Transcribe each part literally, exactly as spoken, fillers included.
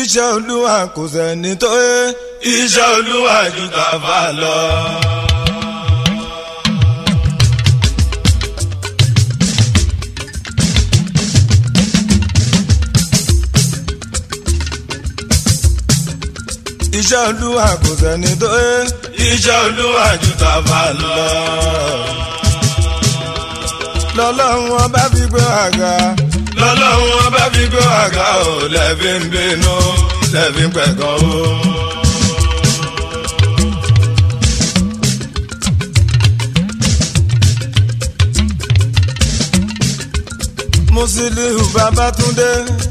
iṣẹ́ olúwa kò sẹ́ni tó yé iṣẹ́ olúwa ju tàfà lọ. iṣẹ́ olúwa kò sẹ́ni tó yé iṣẹ́ olúwa ju tàfà lọ. lọ́lọ́run ọba fi gbé àga lọ́lọ́run ọba fi gbé àga ò lẹ́bí ń bínú lẹ́bí ń pẹ̀gàn o. Musiliu Babátúndé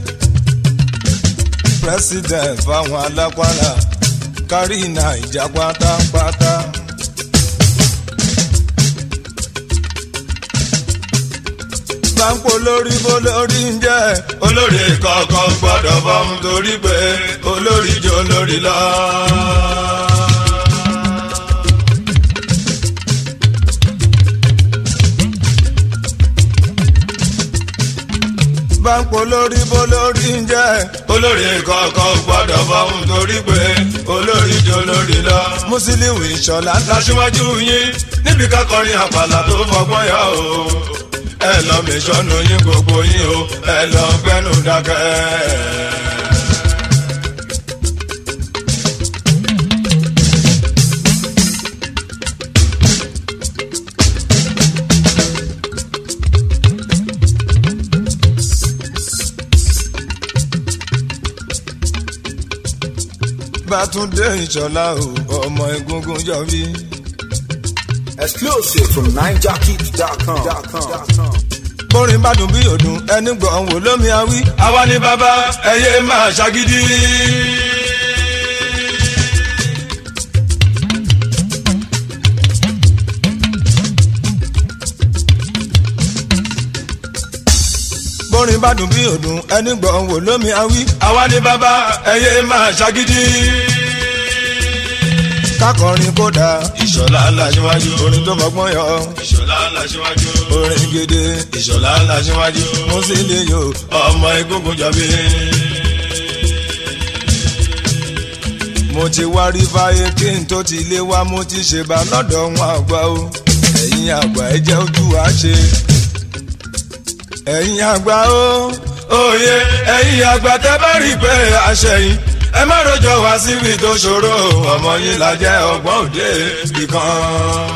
president fáwọn alápàlà kárí Naija pátápátá. báńkò lórí bó lórí ń jẹ́ olórí kọ̀ọ̀kan gbọ́dọ̀ bọ́mú torí pé olórí jọ lórí lọ. báńkò lórí bó lórí ń jẹ́ olórí kọ̀ọ̀kan gbọ́dọ̀ bọ́mú torí pé olórí jọ lórí lọ. Musiliu Ìṣọ̀lá láṣíwájú yín níbi kákọrin àpàlà tó fọgbọ́n yọ o. ẹ lọ mẹsọ́nù yín gbogbo yín o ẹ lọ gbẹ́nu dákẹ́. Bátúndé Ìṣọ̀lá o ọmọ Egungun Jọbí. Exclusive from Naija Kids dot com. bórin bá dùn bí òdùn ẹni gbọ̀n wò lómi awí. àwa ni bàbá ẹyẹ máa ṣàgídí. bórin bá dùn bí òdùn ẹni gbọ̀n wò lómi awí. àwa ni bàbá ẹyẹ máa ṣàgídí. kákọrin kódà Ìṣọ̀lá láṣíwájú orin tó fọgbọ́n yọ. Ìṣọ̀lá láṣíwájú orin gidi Ìṣọ̀lá láṣíwájú Musiliu ọmọ Egungun Jọbí. mo ti wá rí fáyé kí n tó ti lé wá mo ti ṣe bá lọ́dọ̀ wọn àgbà o. ẹ̀yin àgbà ẹ jẹ́ ojú wa ṣe. ẹ̀yin àgbà o. òye ẹ̀yin àgbà tẹ́ bá rí pé àṣẹyìn ẹ má rojọ́ wá síbi tó ṣòro ọmọ yín la jẹ́ ọgbọ́n òde ìkan.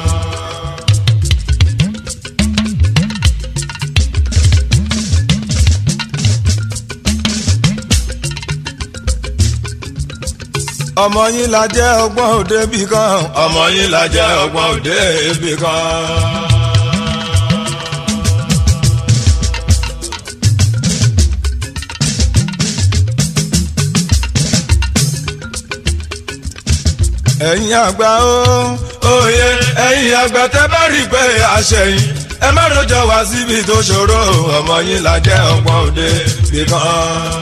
ọmọ yín la jẹ́ ọgbọ́n òde bì kan. ọmọ yín la jẹ́ ọgbọ́n òde ibì kan. ẹ̀yin àgbà o. òye ẹ̀yin àgbà tẹ́ bá rí pé àṣẹyìn ẹ má rojọ́ wá síbi tó ṣòro ọmọ yín la jẹ́ ọgbọ́n òde ibì kan.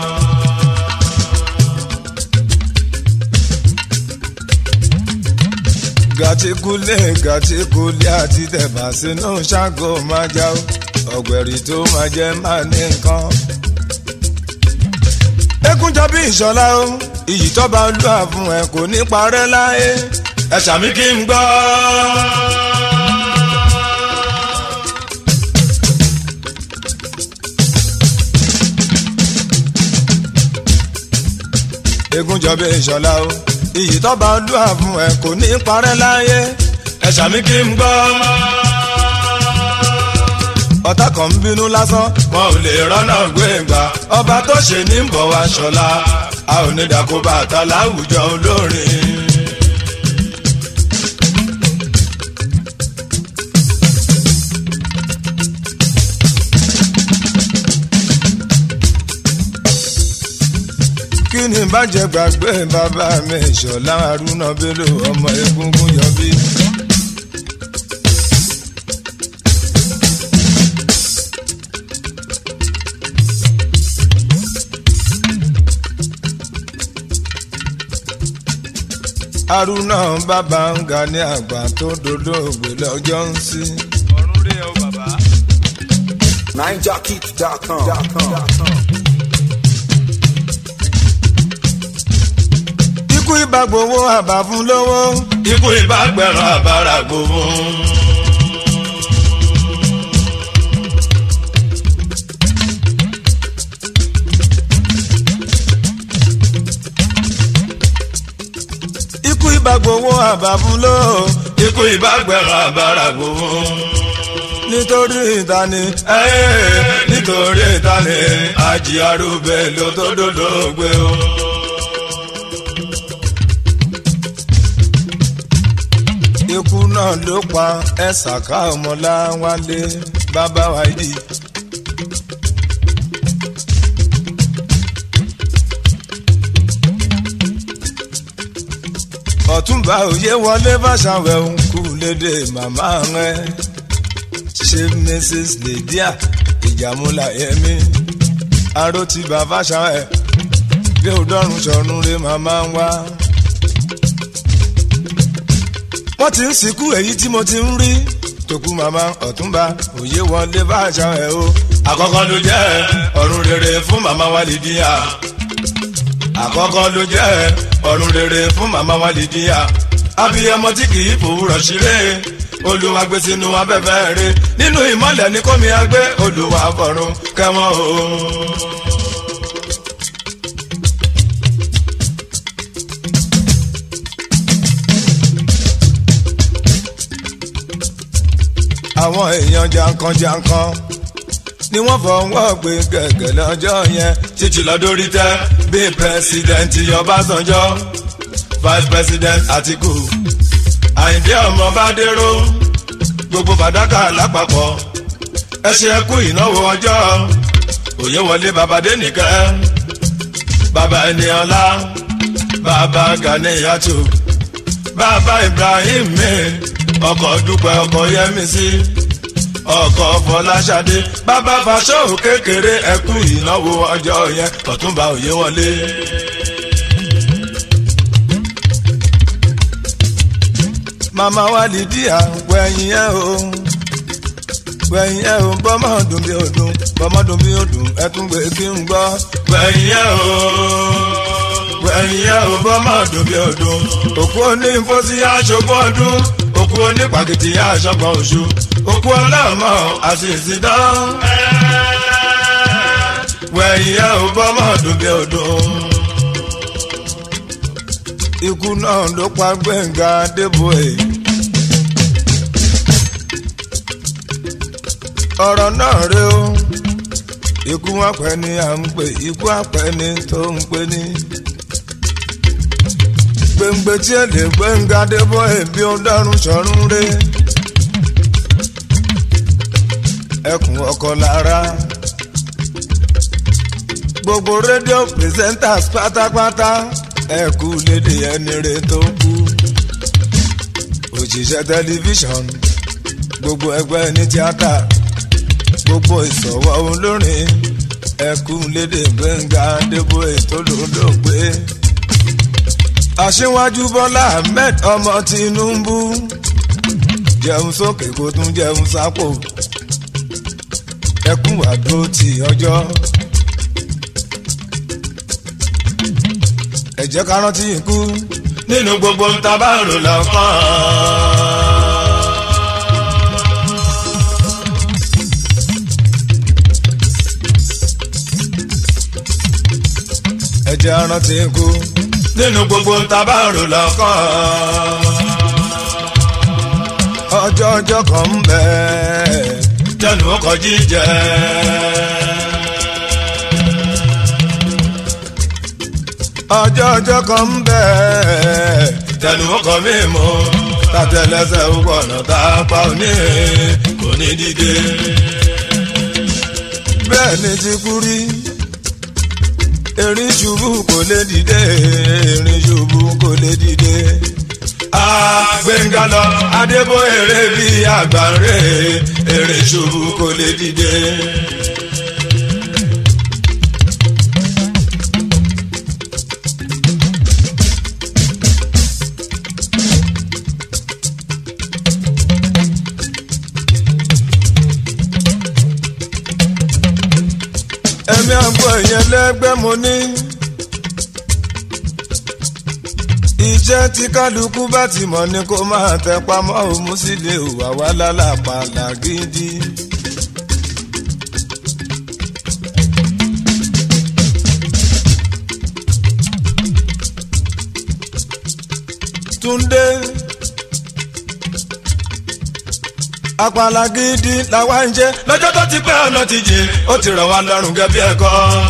gàtíkúlé gàtíkúlé àti tẹ̀bà sínú ṣáàgó máa já o. ọ̀gbẹ̀rì tó máa jẹ́ máa ní nǹkan. Egun Jọbí Ìṣọ̀lá o iyì tọ́ba olúwa fún ẹ kò ní parẹ́ láyé. ẹ ṣàmì kí n gbọ́. Egun Jọbí Ìṣọ̀lá o iyì tọ́ba olúwa fún ẹ kò ní parẹ́ láyé. ẹ ṣàmì kí n gbọ́. ọ̀tá kan ń bínú lásán wọn ò lè rọ́nà gbé gbà ọba tó ṣe ní bọ̀ wá ṣọlá a ò ní dàkó bàtà láwùjọ olórin. kí ni bàjẹ́ gbàgbé bàbá mi Ìṣọ̀lá Haruna Bello ọmọ Egungun Jọbí. Haruna bàbá ń ga ní àgbà tó dolóògbé lọ́jọ́ ń sí. ọ̀run rẹ̀ o bàbá. Naija Kids dot com. bá gbowó àbá fún lówó. ikú ìbá gbẹ̀rán àbára gbowó. ikú ìbá gbowó àbá fún lówó. ikú ìbá gbẹ̀rán àbára gbowó. nítorí ìtani. nítorí ìtani Àjì Arúbẹ̀ ló tó dolóògbé o. ikú náà ló pa Ẹ̀sàká Ọmọláwálé bàbá Wáídì. Ọ̀túnba Oyèwọlé Fáṣàwẹ̀ ń kú lédè màmá rẹ̀ ṣe Mrs Lydia Ìjàmúláyẹmí arótìbá Fáṣàwẹ̀ bí òdọ́rùn sọ̀rùn rẹ̀ màmá ń wá. wọ́n ti ń sìnkú èyí tí mo ti ń rí tòkú màmá Ọ̀túnba Oyèwọlé Fáṣàwẹ̀ o. àkọ́kọ́ ló jẹ́ ọ̀run rere fún màmá wa Lydia. àkọ́kọ́ ló jẹ́ ọ̀run rere fún màmá wa Lydia. abiyamọ tí kì í fòwúrọ̀ ṣeré Olúwa gbé sínú afẹ́fẹ́ rẹ̀ nínú ìmọ́lẹ̀ ní kómi agbé Olúwa fọ̀run kẹ́wọ́n o. àwọn èèyàn jankan-jankan ni wọ́n fọwọ́ gbé gẹ̀gẹ̀ lọ́jọ́ yẹn títí lọ́dọ́rí tẹ́ bíi pẹ́sidẹ̀ntì Ọbásanjọ́ vice president Àtíkù Àyìndé ọmọ Bádéró gbogbo fàdákà lápapọ̀ ẹ ṣe ẹkú ìnáwó ọjọ́ Oyèwọlé Babadénìkẹ́ bàbá Ẹniọlá bàbá Ganiyatu bàbá Ibrahim mi ọkọ̀ Dúpẹ́ ọkọ̀ Yẹmisí ọkọ̀ Fọláṣadé bàbá Fáṣọ kékeré ẹkú ìnáwó ọjọ́ yẹn Ọ̀túnba Oyèwọlé. màmá wa Lydia wẹ̀yìn ẹ̀ o wẹ̀yìn ẹ̀ o bọ́mọ̀ dùn bí odùn bọ́mọ̀ dùn bí odùn ẹ tún gbé kí n gbọ́. wẹ̀yìn ẹ̀ o wẹ̀yìn ẹ̀ o bọ́mọ̀ dùn bí odùn òkú oní ìfọ́sí aṣọ́gbọ́n ọdún òkú oní pàkìtì aṣọ́gbọ́n oṣù òkú ọlọ́mọ àṣìṣì dán. wẹ̀yìn ẹ̀ o bọ́mọ̀ dùn bí odùn. ikú náà ló pa Gbẹ́ngà Adébóyè. ọ̀rọ̀ náà rè o ikú àpẹ ni à ń pè ikú àpẹ ni tó ń pè ní. gbèǹgbè tí ẹ lè Gbẹ́ngà Adébóyè bí ó dọ́rùn sọ̀rùn rè. ẹkùn ọkọ lára gbogbo rédíò presenters pátápátá ẹ kú lédè ẹni rè tó kú. òṣìṣẹ́ tẹlifíṣàn gbogbo ẹgbẹ́ ní tíátà gbogbo ìsọ̀wọ́ olórin ẹ kú lédè Gbẹ́ngà Adébóyè tó lólógbé. Aṣíwájú Bọ́lá Ahmed ọmọ Tinubu jẹun sókè kó tún jẹun sápò ẹ kú àdó ti ọjọ́. ẹ jẹ́ ká rántí ikú nínú gbogbo ń tabárò lọ́kàn. ẹ jẹ́ rántí ikú nínú gbogbo ń tabárò lọ́kàn. ọjọ́ ọjọ́ kan ń bẹ tẹnu ọkọ̀ jíjẹ. ọjọ́ ọjọ́ kan ń bẹ tẹnu ọkọ̀ mímu tàtẹlẹsẹ̀ ọgbọ̀nà tá a pa òní kò ní dìde. bẹ́ẹ̀ ni ti kú rí erin ṣubú kò lè dìde erin ṣubú kò lè dìde. Gbẹ́ngà lọ Adébóyè rè bí àgbáre erin ṣubú kò lè dìde. ẹ̀mí àgbo ìyẹn lẹ́gbẹ́ mo ní iṣẹ́ tí kálukú bá ti mọ̀ ni kó máa tẹ pamọ́ òmù sílé òwà wá lálàpàlà gidi. Túndé àpàlà gidi làwa ń jẹ lọ́jọ́ tó ti pẹ́ ọ̀nà ti jìn ó ti rọ̀ wá lọ́rùn gẹ́gẹ́ bí ẹ̀kọ́.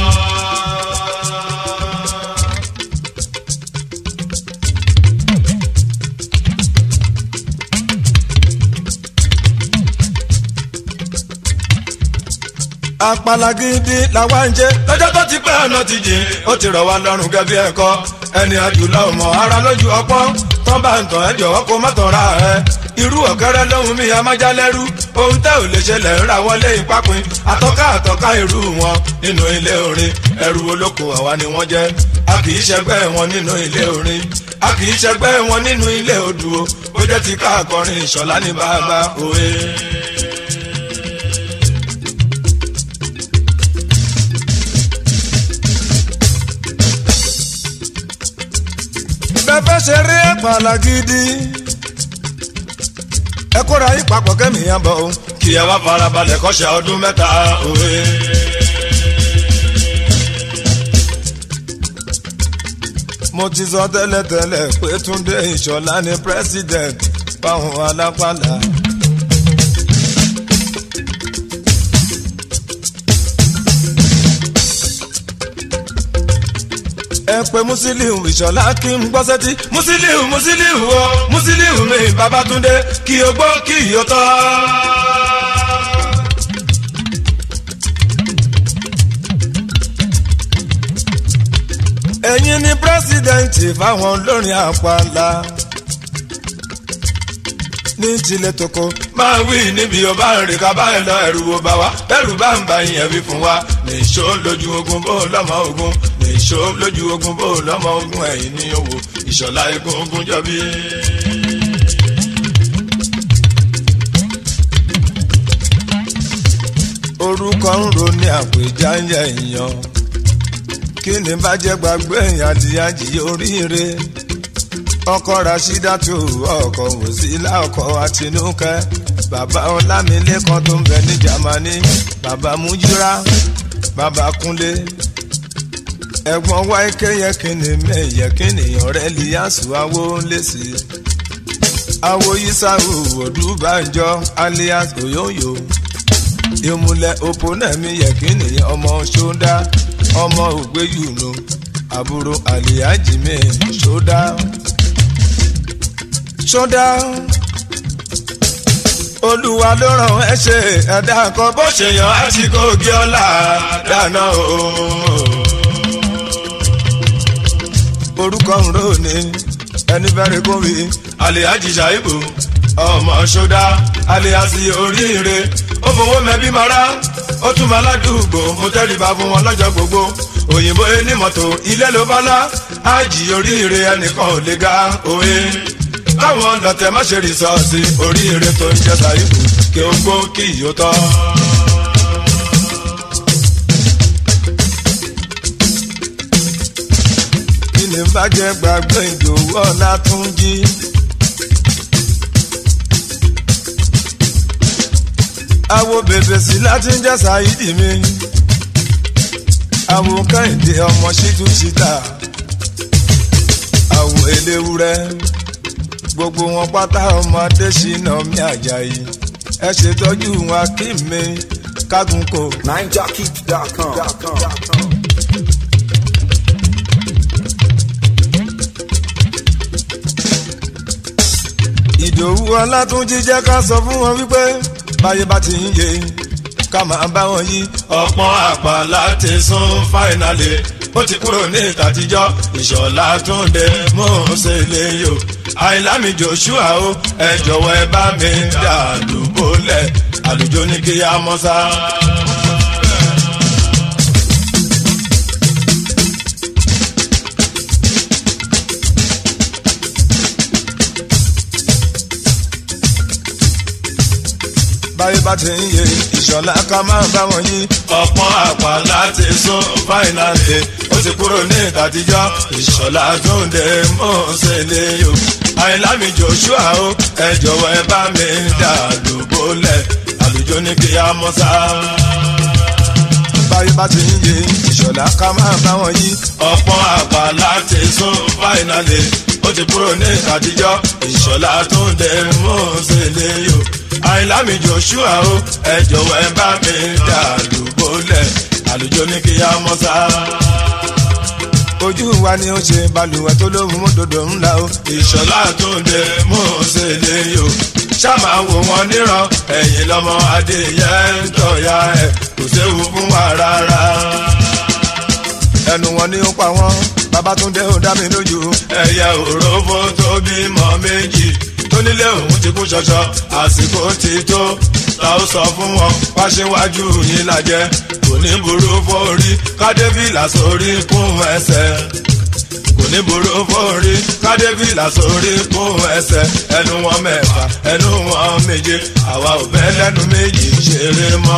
àpàlà gidi làwa ń jẹ lọ́jọ́ tó ti pẹ́ ọ̀nà ti jìn ó ti rọ̀ wá lọ́rùn gẹ́gẹ́ bí ẹ̀kọ́. ẹni àjùlọ ọmọ ara lójú ọpọ́n tán bá ń tàn ẹ́ jọ̀wọ́ kó má tàn ra ẹ̀. irú ọ̀kẹ́rẹ́ lóhun mi amájálẹ́rú ohun tẹ́ ò lè ṣẹlẹ̀ ń ra wọlé ìpápin àtọ́ká àtọ́ká irú wọn nínú ilé orin ẹrù olóko àwa ni wọ́n jẹ́. a kì í ṣẹgbẹ́ wọn nínú ilé orin a kì í ṣẹgbẹ́ wọn nínú ilé odò ó jẹ́ ti ká akọrin ìṣọ̀lá ní bàbá òwe. bẹ́ẹ̀ ṣeré àpàlà gidi ẹ kóra yín papọ̀ kẹ́mi yẹn bọ̀ o. kí ẹ wá farabalẹ̀ kọ́ṣẹ́ ọdún mẹ́ta òwe. mo ti sọ tẹ́lẹ̀tẹ́lẹ̀ pé Túndé Ìṣọ̀lá ni president fáwọn alápàlà. ẹ pé Musiliu Ìṣọ̀lá kí n gbọ́ sẹ́tí. Musiliu Musiliu o Musiliu mi Babátúndé kí o gbọ́ kí o tọ́. ẹ̀yin ni pírẹ́sìdẹ̀ǹtì fáwọn olórin àpàlà ní tilẹ̀ tókò. máa wí níbi ọba rìn ká bá ẹ lọ ẹrù wo bá wa bẹ́rù bá ń bá yẹn wí fún wa nìṣó lójú ogun bó lọ́mọ ogun nìṣó lójú ogun bó lọ́mọ ogun ẹ̀yìn ní owó Ìṣọ̀lá egun ogun jọbí. orúkọ ń ro ní àpèjá ń yẹ èèyàn kí ni bá jẹ́ gbàgbé èèyàn àdìyàjì oríire ọkọ Rashidatu ọkọ Wòsílà ọkọ Àtinúkẹ́ bàbá Ọlámilékan tó ń bẹ ní Jámánì bàbá Mújírà bàbá Kúnlé ẹ̀gbọ́n wáìkẹ yẹ kíni mẹyẹ kíni ọ̀rẹ́ Líyàsù awo lẹsí awo Yísàwù Odúbànjọ alias Oyoyo ìmùlẹ̀ òpónẹ́mí yẹ kíni ọmọ Ṣódá ọmọ Ògbéyùnú àbúrò Àlìyájì mi Ṣódá Ṣódá Olúwa ló ràn ẹ́ ṣe ẹ̀dá kan bó ṣe yàn á ti kó gé ọlá dáná o. orúkọ ń rò ní ẹni bẹ́rẹ̀ kó wí. Àlìyájì Ṣàìbù ọmọ Ṣódá aliasi oríire ó fowó mẹ́bí mara ó tún máa ládùúgbò mo tẹ́rìbá fún wọn lọ́jọ́ gbogbo òyìnbó ẹni mọ́tò ilé ló bá lá ájì oríire ẹnìkan ò lè ga òye káwọn lọ́tẹ̀ má ṣe rìsọ́ọ̀sì oríire tó ń jẹ́ Ṣàìbù kí ó gbó kí yóò tọ́. kí ni bàjẹ́ gbàgbé Ìdòwú Ọlátúnjí. àwo bèbè sí láti ń jẹ́ Ṣàìdì mi àwo Kẹ́hìndé ọmọ Ṣítù Ṣítà àwo Eléwúrẹ́ gbogbo wọn pátá ọmọ Adésínà mi Àjàyí ẹ ṣètọ́jú wọn kí mi Kágúnkò. Niger Keep dot com. Ìdòwú Ọlátúnjí jẹ́ ká sọ fún wọn wípé báyé bá ti ń yé ká máa bá wọn yí. ọ̀pọ̀ àpàlà ti sún fáìnàlì ó ti kúrò ní ìtàtijọ́ Ìṣọ̀lá Túndé Mósè léyò Àìlámi Joshua o ẹ jọ̀wọ́ ẹ bá mi dà lùbọ́lẹ̀ àlùjọ ní kí á mọ́ sá. báyé bá ti ń yé Ìṣọ̀lá ká máa bá wọn yí. ọ̀pọ̀ àpàlà ti sún fáìnàlì ó ti kúrò ní ìtàtijọ́ ìṣọ̀lá tó ń dé mọ́sẹ̀lẹ̀ yó. àyìnlá mi Joshua o ẹ jọ̀wọ́ ẹ bá mi dà lóbólẹ̀ àlùjọ ní kí á mọ́ sá. báyé bá ti ń yé ìṣọ̀lá ká máa bá wọn yí. ọ̀pọ̀ àgbà láti sún fáìnàlì ó ti kúrò ní ìtàtijọ́ ìṣọ̀lá tó ń dé mọ́sẹ̀lẹ̀ yó. àyìnlá mi Joshua o ẹ jọ̀wọ́ ẹ bá mi dà lóbólẹ̀ àlùjọ ní kí á mọ́ sá. ojú wa ni ó ṣe balùwẹ̀ tó lóhùn mọ́tòdò ńlá o. ìṣọ̀lá tó ń dé mọ́sẹ̀lẹ̀ yó. ṣáàmà wò wọ́n níran ẹ̀yìn lọ́mọ adéyẹ ń tọ̀ya ẹ̀ kò séwu fún wa rárá. ẹnu wọn ni ó pa wọn Babátúndé ó dá mi lójú. ẹyẹ òrófó tó bímọ méjì tó nílé òun ti kú ṣọṣọ àsìkò ti tó ta ó sọ fún wọn wá síwájú yín lájẹ kò ní burú fórí kádébìlà sórí kún ẹsẹ̀ kò ní burú fórí kádébìlà sórí kún ẹsẹ̀ ẹnu wọn mẹ́fà ẹnu wọn méje àwa ò fẹ́ lẹ́nu méjì ṣeré mọ́.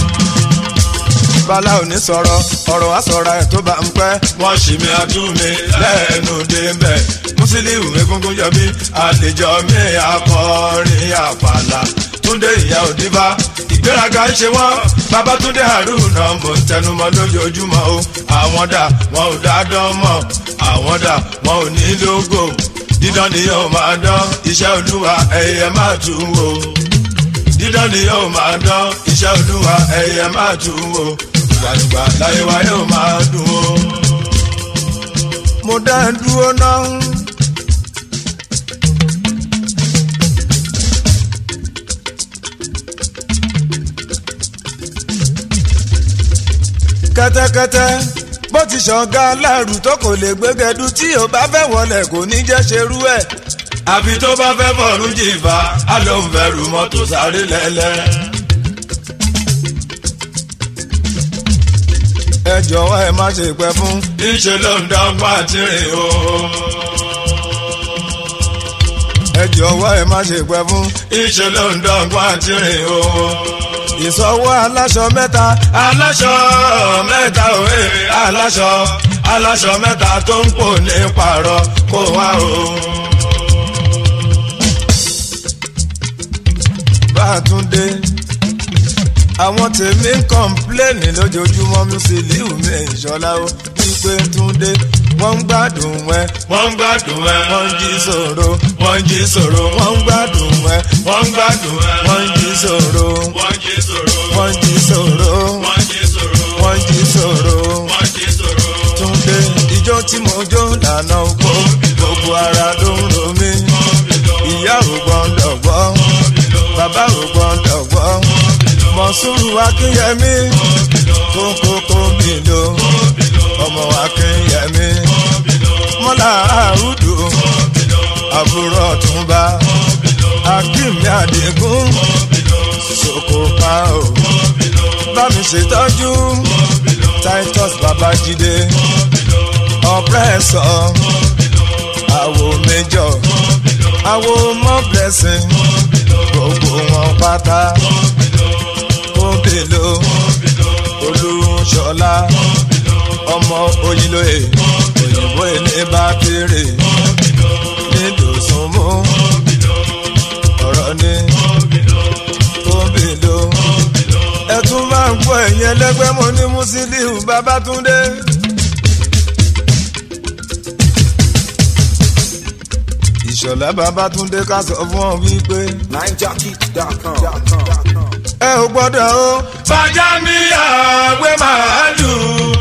bala ò ní sọ̀rọ̀ ọ̀rọ̀ àsọ̀ra ẹ̀ tó bá ń pẹ́. wọ́n ṣì mí àtúnmí lẹ́nu débẹ̀ Musiliu egungun yọbí àlejò mi akọrin àpàlà Túndé ìyá òdìbá ìgbéraga ń ṣe wọ́n Babátúndé Haruna mò ń tẹnumọ́ lójoojúmọ́ o. àwọn dà wọn ò dá dán mọ́ àwọn dà wọn ò ní lógo dídán ni yóò máa dán iṣẹ́ Olúwa ẹ̀yẹ máa tún wò dídán ni yóò máa dán iṣẹ́ Olúwa ẹ̀yẹ máa tún wò gbàgbà láyé wa yóò máa dùn o. mo dá ẹ dúró náà. kẹ́tẹ́kẹ́tẹ́ bó ti ṣọ̀gá lẹ́rù tó kò lè gbégẹdú tí ò bá fẹ́ wọlé kò ní jẹ́ ṣerú ẹ̀. àfi tó bá fẹ́ bọ̀rù jìfà á ló ń fẹ́rù mọ́tò sáré lẹ́lẹ́. ẹ jọ̀wọ́ ẹ má ṣe pẹ́ fún. níṣẹ́ ló ń dọ́gba tìrìn o. ẹ jọ̀wọ́ ẹ má ṣe pẹ́ fún. níṣẹ́ ló ń dọ́gba tìrìn o. ìsọwọ́ aláṣọ mẹ́ta. aláṣọ mẹ́ta òwe aláṣọ aláṣọ mẹ́ta tó ń pò ní pààrọ̀ kó wá o. Bátúndé àwọn tèmi ń kọ́ńpléènì lójoojúmọ́ Musiliu mi ìṣọ́lá ó wípé Túndé wọ́n ń gbádùn ẹ. wọ́n ń gbádùn ẹ. wọ́n ń jí sòro. wọ́n ń jí sòro. wọ́n ń gbádùn ẹ. wọ́n ń gbádùn ẹ. wọ́n ń jí sòro. wọ́n ń jí sòro. wọ́n ń jí sòro. wọ́n ń jí sòro. wọ́n ń jí sòro. wọ́n ń jí sòro. Túndé ijó tí mo jó lànà oko gbogbo ara ló ń ro mí. ìyá ò gbọ́dọ̀ gbọ́ bàbá ò gbọ́dọ̀ gbọ́ Mọ̀súrù Akínyẹmí kókókó mi lò ọmọ Akínyẹmí Mọ́lá Àrùdù àbúrò Ọ̀túnba Akínmi Àdìgún Sokopa o bá mi ṣètọ́jú Titus Babájídé ọ̀pẹ́sọ̀ àwo méjọ àwo mọ́ blessing gbogbo wọn pátá kóbèlò Olúṣọlá ọmọ Oyinlóye òyìnbó ẹni bá kéré nídòsùnmú ọ̀rọ̀ ní kóbèlò ẹ tún máa ń gbọ́ ẹ̀yìn ẹlẹ́gbẹ́ mo ní Musiliu Babátúndé. Ìṣọ̀lá Babátúndé ká sọ fún ọ wípé. nine jockey dot com. ẹ ò gbọ́dọ̀ o. fàjámíyà gbé màálù.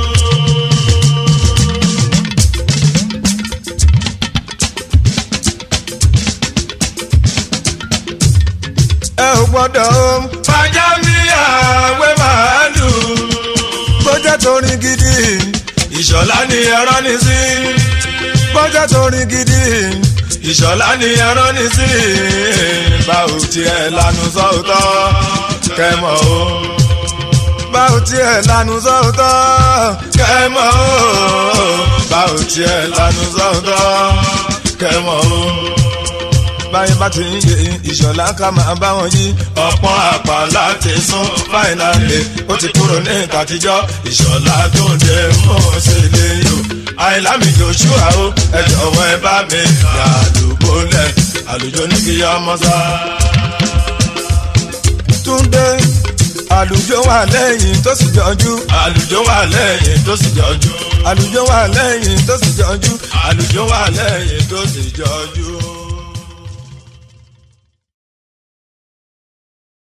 ẹ ò gbọ́dọ̀ o. fàjámíyà gbé màálù. bọ́jà torin gidi. Ìṣọ̀lá ni ẹran ní sí. bọ́jà torin gidi. Ìṣọ̀lá ni ẹran ní sí. báwo tiẹ̀ lanu sọ́ọ̀tọ̀ kẹ́mọ̀ o. báwo tiẹ̀ lanu sọ́ọ̀tọ̀ kẹ́mọ̀ o. báwo tiẹ̀ lanu sọ́ọ̀tọ̀ kẹ́mọ̀ o. báyìí bá ti ń yé Ìṣọ̀lá ká máa bá wọn yí. ọ̀pọ̀ àpá láti sún fáìnàlì ó ti kúrò ní ìtàtijọ́ Ìṣọ̀lá tó dé mọ́ sílé yó. àìlámi joshua o ẹ jọ̀wọ́ ẹ bá mi yà lùbọ́lẹ̀ àlùjọ ní kí yá ọmọ sá. Túndé àlùjọ wà lẹ́yìn tó sì jọjú. àlùjọ wà lẹ́yìn tó sì jọjú. àlùjọ wà lẹ́yìn tó sì jọjú. àlùjọ wà lẹ́yìn tó sì jọjú.